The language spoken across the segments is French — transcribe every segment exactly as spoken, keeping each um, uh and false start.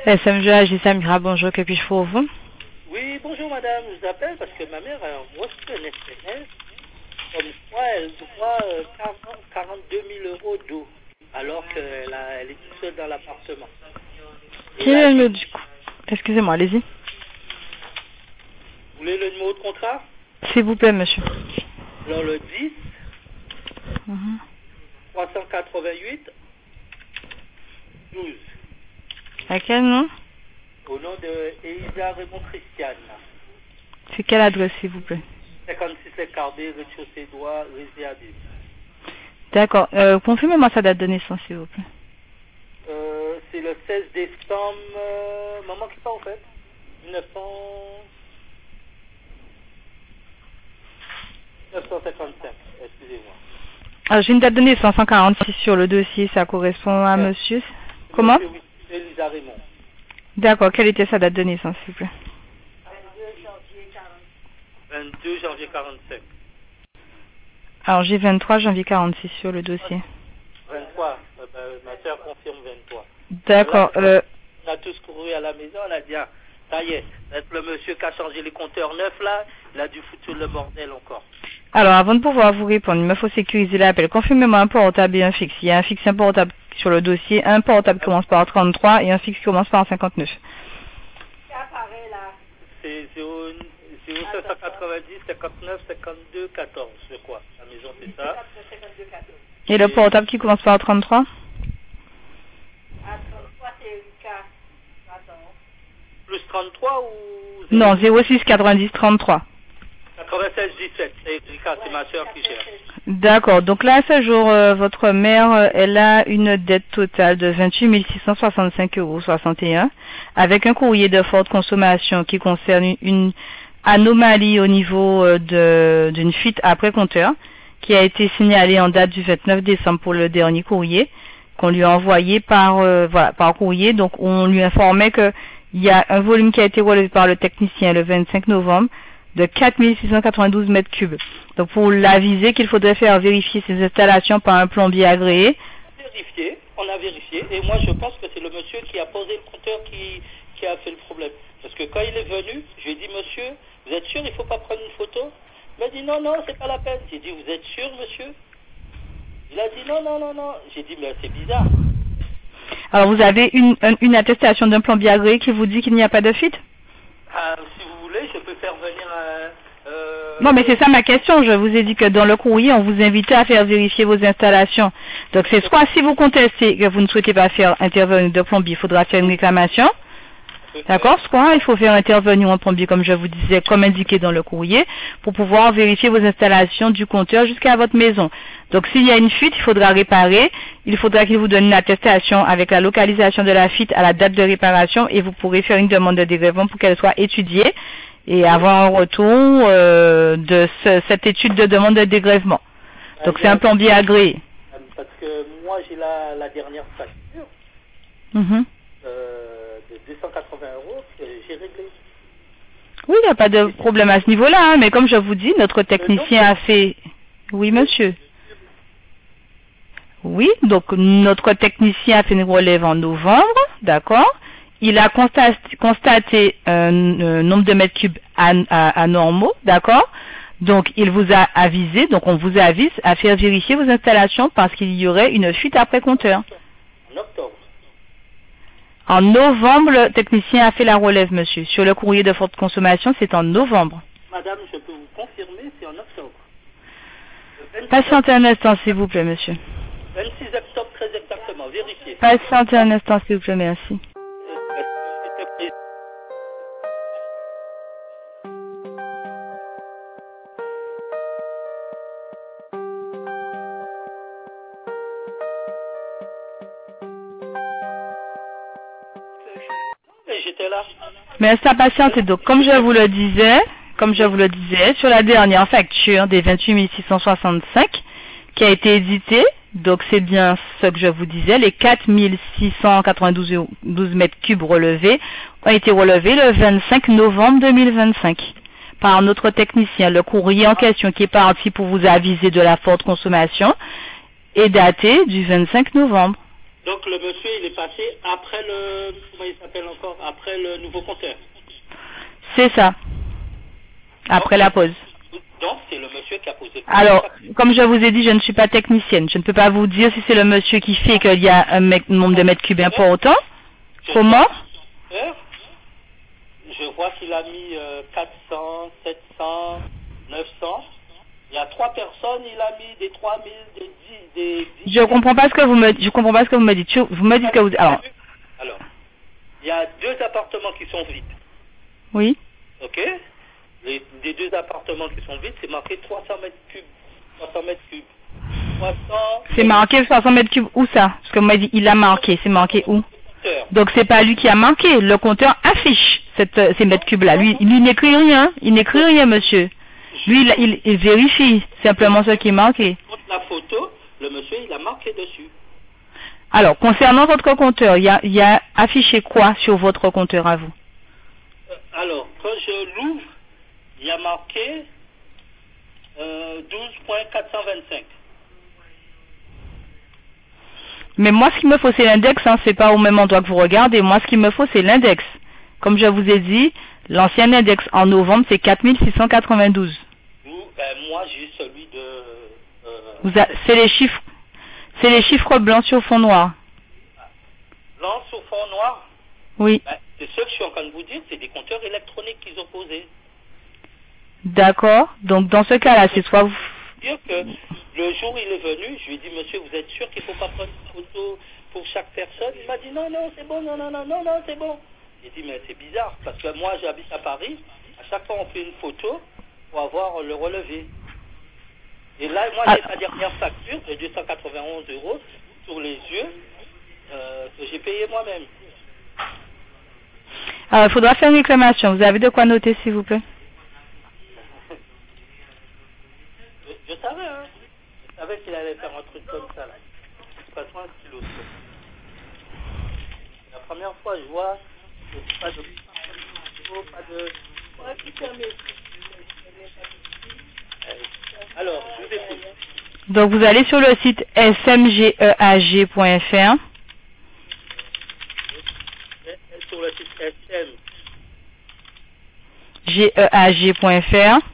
S M G Agis Samira, bonjour, que puis-je pour vous? Oui, bonjour madame, je vous appelle parce que ma mère a reçu un S M S comme quoi elle doit euh, quarante-deux mille euros d'eau alors qu'elle a- elle est toute seule dans l'appartement. Et Quel là, est le je- numéro du coup? Excusez-moi, allez-y. vous voulez le numéro de contrat? S'il vous plaît, monsieur. Alors le dix Mhm. trois cent quatre-vingt-huit douze À quel nom? au nom de Elisa Raymond Christiane. C'est quelle adresse, s'il vous plaît? cinquante-six Les Cardés, rez-de-chaussée droit, Résiadé. D'accord. Euh, confirmez-moi sa date de naissance, s'il vous plaît. Euh, c'est le seize décembre. Euh, maman qui part en fait mille neuf cents... mille neuf cent cinquante-cinq, excusez-moi. Alors, j'ai une date de naissance cent quarante-six sur le dossier, ça correspond à Ouais. monsieur. Comment? Monsieur, oui, Elisa Raymond. D'accord, quelle était sa date de naissance, s'il vous plaît? vingt-deux janvier quarante-cinq. Alors, j'ai vingt-trois janvier quarante-six sur le dossier. vingt-trois, euh, ben, ma soeur confirme vingt-trois. D'accord. Là, Euh, on a tous couru à la maison, on a dit, ah, ça y est, le monsieur qui a changé les compteurs neufs là, il a dû foutre le bordel encore. alors, avant de pouvoir vous répondre, il me faut sécuriser l'appel. Confirmez-moi un portable et un fixe. Il y a un fixe et un portable sur le dossier, un portable qui commence par trente-trois et un fixe qui commence par cinquante-neuf. C'est zéro cinq cent quatre-vingt-dix, cinquante-neuf, cinquante-deux, quatorze, je crois. La maison, c'est ça. Et le portable qui commence par trente-trois? Plus trente-trois ou... Non, zéro six quatre-vingt-dix trente-trois. quatre-vingt-seize dix-sept. C'est Erika, c'est ma soeur qui gère. D'accord. Donc là, à ce jour, euh, votre mère, euh, elle a une dette totale de vingt-huit mille six cent soixante-cinq euros soixante et un, avec un courrier de forte consommation qui concerne une anomalie au niveau euh, de- d'une fuite après compteur, qui a été signalée en date du vingt-neuf décembre pour le dernier courrier qu'on lui a envoyé par euh, voilà par courrier. Donc on lui informait que il y a un volume qui a été relevé par le technicien le vingt-cinq novembre de quatre mille six cent quatre-vingt-douze mètres cubes. Donc pour l'aviser qu'il faudrait faire vérifier ces installations par un plombier agréé. Vérifié, on a vérifié, et moi je pense que c'est le monsieur qui a posé le compteur qui, qui a fait le problème. Parce que quand il est venu, je lui ai dit, monsieur, vous êtes sûr, il ne faut pas prendre une photo? Il m'a dit, non, non, c'est pas la peine. J'ai dit, vous êtes sûr, monsieur? Il a dit, non, non, non, non. J'ai dit, mais c'est bizarre. Alors vous avez une, un- une attestation d'un plombier agréé qui vous dit qu'il n'y a pas de fuite? Ah, si vous voulez, je peux faire venir un... Euh, Non, mais c'est ça ma question. Je vous ai dit que dans le courrier, on vous invitait à faire vérifier vos installations. Donc c'est soit si vous contestez que vous ne souhaitez pas faire intervenir de plombier, il faudra faire une réclamation. D'accord? Soit il faut faire intervenir un plombier, comme je vous disais, comme indiqué dans le courrier, pour pouvoir vérifier vos installations du compteur jusqu'à votre maison. Donc s'il y a une fuite, il faudra réparer. Il faudra qu'il vous donne une attestation avec la localisation de la fuite à la date de réparation et vous pourrez faire une demande de dégrèvement pour qu'elle soit étudiée et avoir un retour euh, de ce- cette étude de demande de dégrèvement. Donc c'est un plombier agréé. Parce que moi, j'ai la, la dernière facture Mhm. euh, de deux cent quatre-vingts euros que j'ai réglée. Oui, il n'y a pas de problème à ce niveau-là, hein, mais comme je vous dis, notre technicien a fait... Oui, monsieur. Oui, donc notre technicien a fait une relève en novembre, d'accord. Il a constaté, constaté un, un nombre de mètres cubes an- a- anormaux, d'accord. Donc il vous a avisé, donc on vous avise à faire vérifier vos installations parce qu'il y aurait une fuite après compteur. En octobre. En novembre, le technicien a fait la relève, monsieur. Sur le courrier de forte consommation, c'est en novembre. Madame, je peux vous confirmer, c'est en octobre. Le vingt-six Patientez un instant, s'il vous plaît, monsieur. vingt-six octobre, très exactement, vérifiez. Patientez un instant, s'il vous plaît, merci. Et j'étais là. Mais instant patientez, donc, comme je vous le disais, comme je vous le disais, sur la dernière facture des vingt-huit mille six cent soixante-cinq qui a été éditée, donc c'est bien ce que je vous disais, les quatre mille six cent quatre-vingt-douze douze mètres cubes relevés ont été relevés le vingt-cinq novembre deux mille vingt-cinq par notre technicien. Le courrier en question qui est parti pour vous aviser de la forte consommation est daté du vingt-cinq novembre. Donc le monsieur, il est passé après le... Comment il s'appelle encore? Après le nouveau compteur. C'est ça. Après donc, la pause. Donc c'est le monsieur qui a posé le compteur. Alors, comme je vous ai dit, je ne suis pas technicienne. Je ne peux pas vous dire si c'est le monsieur qui fait qu'il y a un mètre, nombre de mètres cubes important. Je Comment? Je vois qu'il a mis euh, quatre cents, sept cents, neuf cents. Il y a trois personnes, il a mis des trois mille, des dix, des dix. Je comprends pas ce que vous me, je comprends pas ce que vous me dites. Vous me dites que vous, alors. Alors, il y a deux appartements qui sont vides. Oui. Ok. Les, les deux appartements qui sont vides, c'est marqué trois cents mètres cubes. trois cents mètres cubes. trois cents. C'est marqué trois cents mètres cubes. Où ça? Parce que vous m'avez dit, il a marqué. C'est marqué où? Donc c'est pas lui qui a marqué. Le compteur affiche cette, ces mètres cubes là. Lui, lui n'écrit rien. Il n'écrit rien, monsieur. Lui, il, il, il vérifie simplement ce qui est marqué. La photo, le monsieur, il a marqué dessus. Alors, concernant votre compteur, il y a, il y a affiché quoi sur votre compteur à vous? Alors, quand je l'ouvre, il y a marqué euh, douze point quatre cent vingt-cinq. Mais moi, ce qu'il me faut, c'est l'index. Hein, c'est pas au même endroit que vous regardez. Moi, ce qu'il me faut, c'est l'index. Comme je vous ai dit, l'ancien index en novembre, c'est quatre mille six cent quatre-vingt-douze. Nous, ben, moi, j'ai celui de... Euh, vous a, c'est les chiffres, c'est les chiffres blancs sur fond noir. Blanc sur fond noir? Oui. Ben, c'est ce que je suis en train de vous dire, c'est des compteurs électroniques qu'ils ont posés. D'accord. Donc, dans ce cas-là, c'est soit vous... Dire que le jour où il est venu, je lui ai dit, monsieur, vous êtes sûr qu'il ne faut pas prendre une photo pour chaque personne? Il m'a dit, non, non, c'est bon, non, non, non, non, non, c'est bon. J'ai dit, mais c'est bizarre, parce que moi, j'habite à Paris, à chaque fois, on fait une photo pour avoir le relevé. Et là, moi, j'ai ah. la dernière facture de deux cent quatre-vingt-onze euros sur les yeux euh, que j'ai payé moi-même. Alors, il faudra faire une réclamation. Vous avez de quoi noter, s'il vous plaît? Je savais, hein. Je savais qu'il allait faire un truc comme ça, là. Pas un stylo. La première fois, je vois, pas de... Pas de... Alors, je vous écoute. Donc, vous allez sur le site s m g e a g point f r. Sur le site S M G E A G point F R.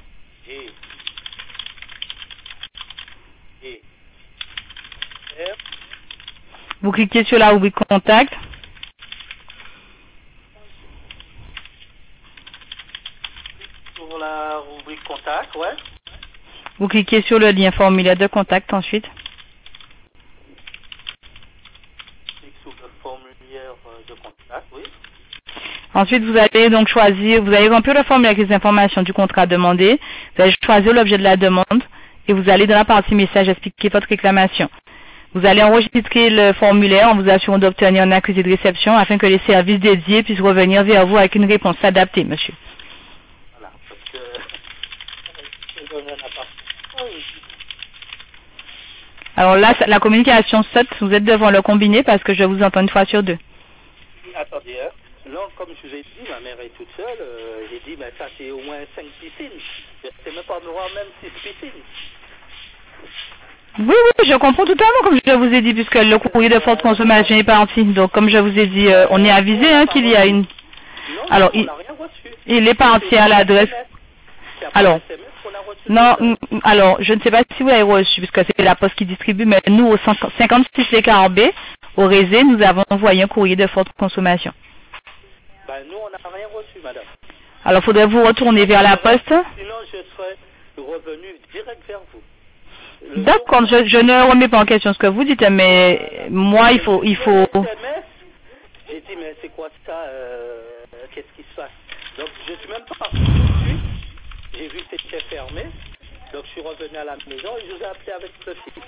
Vous cliquez sur la rubrique contact. Sur la rubrique contact, ouais. Vous cliquez sur le lien formulaire de contact ensuite. Clique sur le formulaire de contact, oui. Ensuite, vous allez donc choisir, vous allez remplir le formulaire avec les informations du contrat demandé. Vous allez choisir l'objet de la demande et vous allez dans la partie message expliquer votre réclamation. Vous allez enregistrer le formulaire en vous assurant d'obtenir un accusé de réception afin que les services dédiés puissent revenir vers vous avec une réponse adaptée, monsieur. Voilà, parce que... Alors là, la communication saute, vous êtes devant le combiné parce que je vous entends une fois sur deux. Attendez, hein. Là, comme je vous ai dit, ma mère est toute seule. Euh, j'ai dit, mais ça, c'est au moins cinq piscines. C'est même pas droit, même six piscines. Oui, oui, je comprends totalement, comme je vous ai dit, puisque le courrier de forte consommation est parti. Donc, comme je vous ai dit, euh, on est avisé hein, qu'il y a une... Non, alors, non, il... il est parti à l'adresse... Alors, non, alors, je ne sais pas si vous l'avez reçu, puisque c'est la poste qui distribue, mais nous, au cinquante-six Lécart B, au Rézé, nous avons envoyé un courrier de forte consommation. Ben, nous, on n'a rien reçu, madame. Alors, faudrait vous retourner vers la poste. Sinon, je serais revenu direct vers vous. D'accord, je, je ne remets pas en question ce que vous dites, mais moi, il faut... il faut... J'ai dit, mais c'est quoi ça euh, qu'est-ce qui se passe? Donc, je suis même pas parti tout de suite. J'ai vu que c'était fermé. Donc, je suis revenu à la maison et je vous ai appelé avec le fils.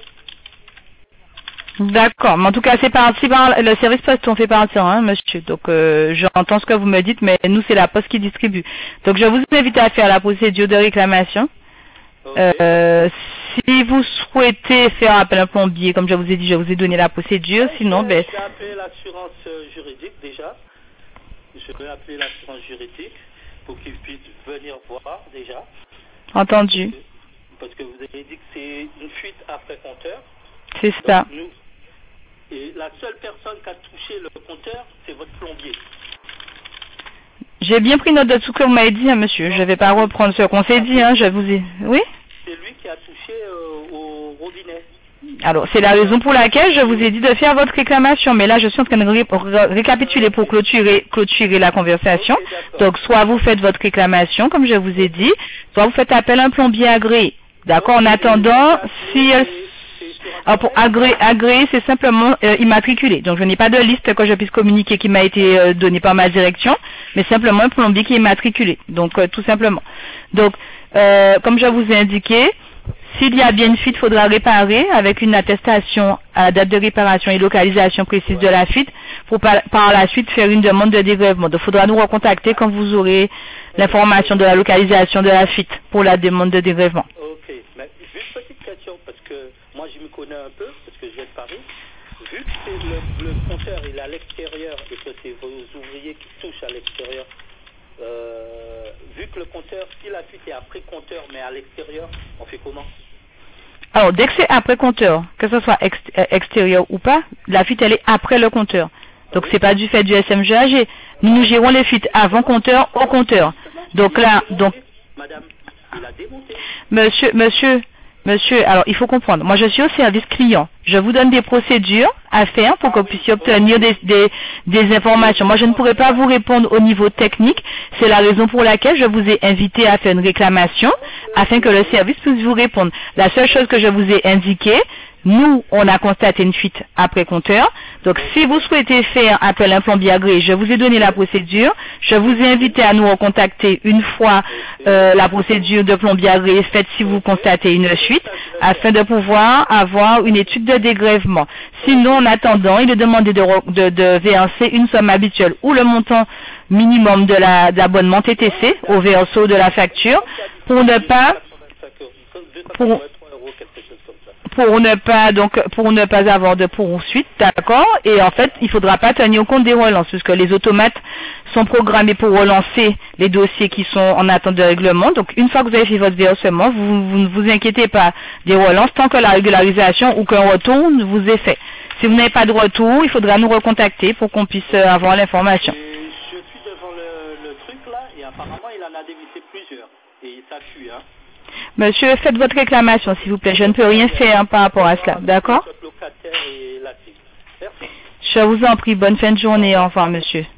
D'accord, mais en tout cas, c'est parti par le service poste, on fait partir, hein, monsieur. Donc, euh, j'entends ce que vous me dites, mais nous, c'est la poste qui distribue. Donc, je vous invite à faire la procédure de réclamation. Okay. Euh, si vous souhaitez faire appel à un plombier, comme je vous ai dit, je vous ai donné la procédure. Ouais, sinon, ben... J'ai appelé l'assurance juridique déjà. Je vais appeler l'assurance juridique pour qu'ils puissent venir voir déjà. Entendu. Parce que, parce que vous avez dit que c'est une fuite après compteur. C'est ça. Nous, Et la seule personne qui a touché le compteur, c'est votre plombier. J'ai bien pris note de tout ce que vous m'avez dit, hein, monsieur. Je ne vais pas reprendre ce qu'on s'est dit, hein, je vous ai... Oui? C'est lui qui a touché euh, au robinet. Alors, c'est la raison pour laquelle je vous ai dit de faire votre réclamation. Mais là, je suis en train de ré ré récapituler pour clôturer, clôturer la conversation. Okay, donc, soit vous faites votre réclamation, comme je vous ai dit, soit vous faites appel à un plombier agréé. D'accord? En attendant, si elle... Alors, pour agréer, agréer c'est simplement euh, immatriculé. Donc, je n'ai pas de liste que je puisse communiquer qui m'a été euh, donnée par ma direction, mais simplement un plombier qui est immatriculé. Donc, euh, tout simplement. Donc, euh, comme je vous ai indiqué, s'il y a bien une fuite, il faudra réparer avec une attestation à date de réparation et localisation précise de la fuite pour par, par la suite faire une demande de dégrèvement. Donc, il faudra nous recontacter quand vous aurez l'information de la localisation de la fuite pour la demande de dégrèvement. Ok, mais juste petite question, parce que moi je me connais un peu, parce que je viens de Paris. Vu que c'est le, le compteur il est à l'extérieur et que c'est vos ouvriers qui touchent à l'extérieur, euh, vu que le compteur, si la fuite est après compteur mais à l'extérieur, on fait comment? Alors, dès que c'est après compteur, que ce soit ex extérieur ou pas, la fuite, elle est après le compteur. Donc, c'est pas du fait du S M G A G. Nous, nous gérons les fuites avant compteur, au compteur. Donc là, donc... Madame, il a démonté. Monsieur, monsieur, monsieur, alors, il faut comprendre. Moi, je suis au service client. Je vous donne des procédures à faire pour que vous puissiez obtenir des, des, des informations. Moi, je ne pourrais pas vous répondre au niveau technique. C'est la raison pour laquelle je vous ai invité à faire une réclamation afin que le service puisse vous répondre. La seule chose que je vous ai indiqué, nous, on a constaté une fuite après compteur. Donc, si vous souhaitez faire appel à un plombier agréé, je vous ai donné la procédure. Je vous ai invité à nous recontacter une fois euh, la procédure de plombier agréé faite si vous constatez une fuite, afin de pouvoir avoir une étude de dégrèvement. Sinon, en attendant, il est demandé de, de, de verser une somme habituelle ou le montant minimum de l'abonnement T T C au verso de la facture pour ne pas pour, pour ne pas donc pour ne pas avoir de poursuite, d'accord? Et en fait, il faudra pas tenir compte des relances puisque les automates sont programmés pour relancer les dossiers qui sont en attente de règlement. Donc, une fois que vous avez fait votre versement, vous, vous ne vous inquiétez pas des relances tant que la régularisation ou qu'un retour vous est fait. Si vous n'avez pas de retour, il faudra nous recontacter pour qu'on puisse avoir l'information. Je suis devant le, le truc là et apparemment il en a dévissé plusieurs et ça tue, hein. Monsieur, faites votre réclamation, s'il vous plaît. Je ne peux rien faire hein, par rapport à cela, d'accord? Je vous en prie. Bonne fin de journée. Au revoir, monsieur.